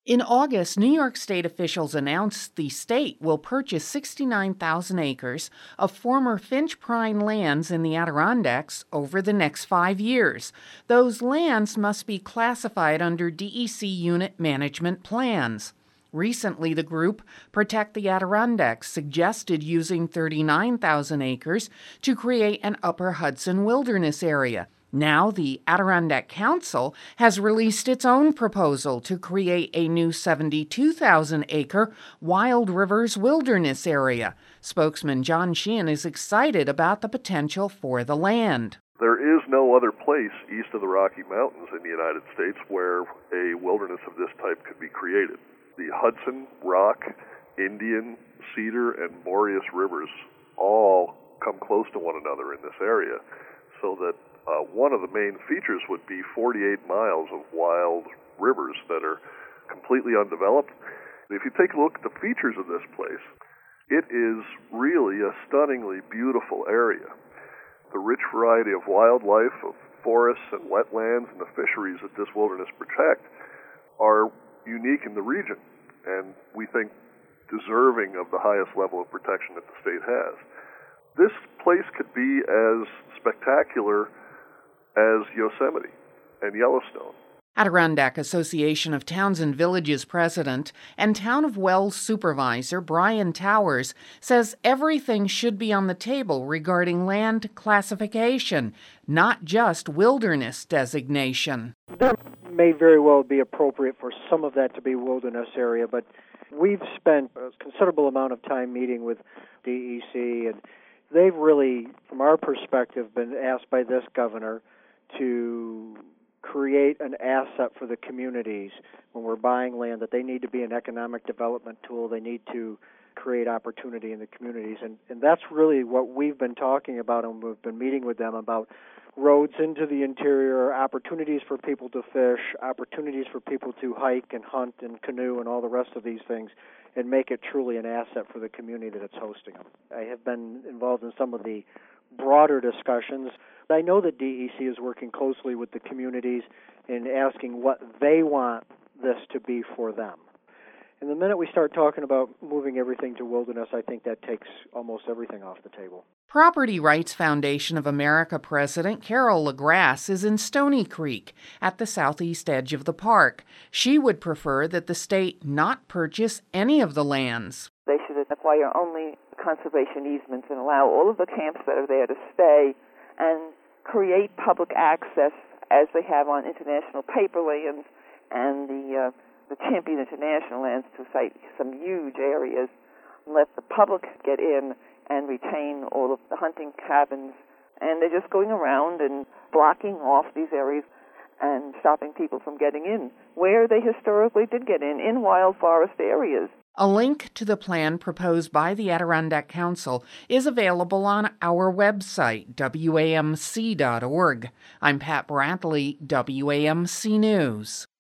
In August, New York State officials announced the state will purchase 69,000 acres of former Finch Prine lands in the Adirondacks over the next 5 years. Those lands must be classified under DEC unit management plans. Recently, the group Protect the Adirondacks suggested using 39,000 acres to create an Upper Hudson wilderness area. Now, the Adirondack Council has released its own proposal to create a new 72,000-acre Wild Rivers Wilderness Area. Spokesman John Sheehan is excited about the potential for the land. There is no other place east of the Rocky Mountains in the United States where a wilderness of this type could be created. The Hudson, Rock, Indian, Cedar, and Boreas rivers all come close to one another in this area, so that one of the main features would be 48 miles of wild rivers that are completely undeveloped. If you take a look at the features of this place, it is really a stunningly beautiful area. The rich variety of wildlife, of forests and wetlands, and the fisheries that this wilderness protects are unique in the region, and we think deserving of the highest level of protection that the state has. This place could be as spectacular as Yosemite and Yellowstone. Adirondack Association of Towns and Villages president and Town of Wells supervisor Brian Towers says everything should be on the table regarding land classification, not just wilderness designation. There may very well be appropriate for some of that to be wilderness area, but we've spent a considerable amount of time meeting with DEC, and they've really, from our perspective, been asked by this governor to create an asset for the communities when we're buying land, that they need to be an economic development tool. They need to create opportunity in the communities. And that's really what we've been talking about, and we've been meeting with them about roads into the interior, opportunities for people to fish, opportunities for people to hike and hunt and canoe and all the rest of these things, and make it truly an asset for the community that's hosting them. I have been involved in some of the broader discussions. I know that DEC is working closely with the communities in asking what they want this to be for them. And the minute we start talking about moving everything to wilderness, I think that takes almost everything off the table. Property Rights Foundation of America President Carol LaGrasse is in Stony Creek at the southeast edge of the park. She would prefer that the state not purchase any of the lands. They should acquire only conservation easements and allow all of the camps that are there to stay and create public access as they have on international paperlands and the Champion International lands to site some huge areas. Let the public get in and retain all of the hunting cabins. And they're just going around and blocking off these areas and stopping people from getting in where they historically did get in wild forest areas. A link to the plan proposed by the Adirondack Council is available on our website, WAMC.org. I'm Pat Brantley, WAMC News.